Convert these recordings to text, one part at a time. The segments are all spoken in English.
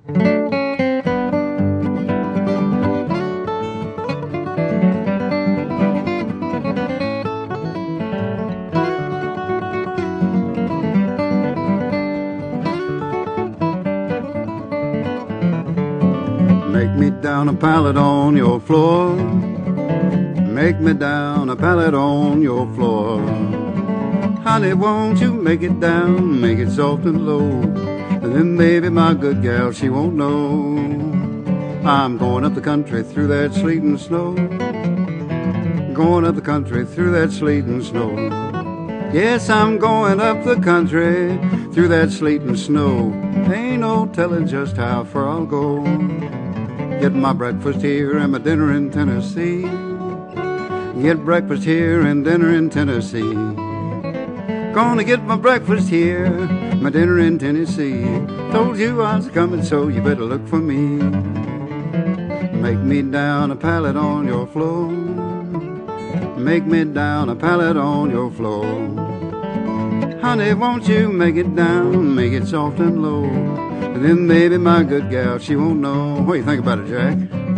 Make me down a pallet on your floor. Make me down a pallet on your floor. Honey, won't you make it down, make it soft and low, and then maybe my good gal, she won't know. I'm going up the country through that sleet and snow. Going up the country through that sleet and snow. Yes, I'm going up the country through that sleet and snow. Ain't no telling just how far I'll go. Getting my breakfast here and my dinner in Tennessee. Get breakfast here and dinner in Tennessee. Gonna get my breakfast here, my dinner in Tennessee. Told you I was coming, so you better look for me. Make me down a pallet on your floor. Make me down a pallet on your floor. Honey, won't you make it down, make it soft and low, and then maybe my good gal, she won't know. What do you think about it, Jack?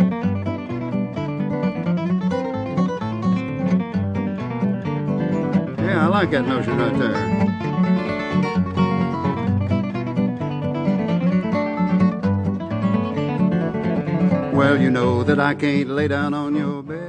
Yeah, I like that notion right there. Well, you know that I can't lay down on your bed.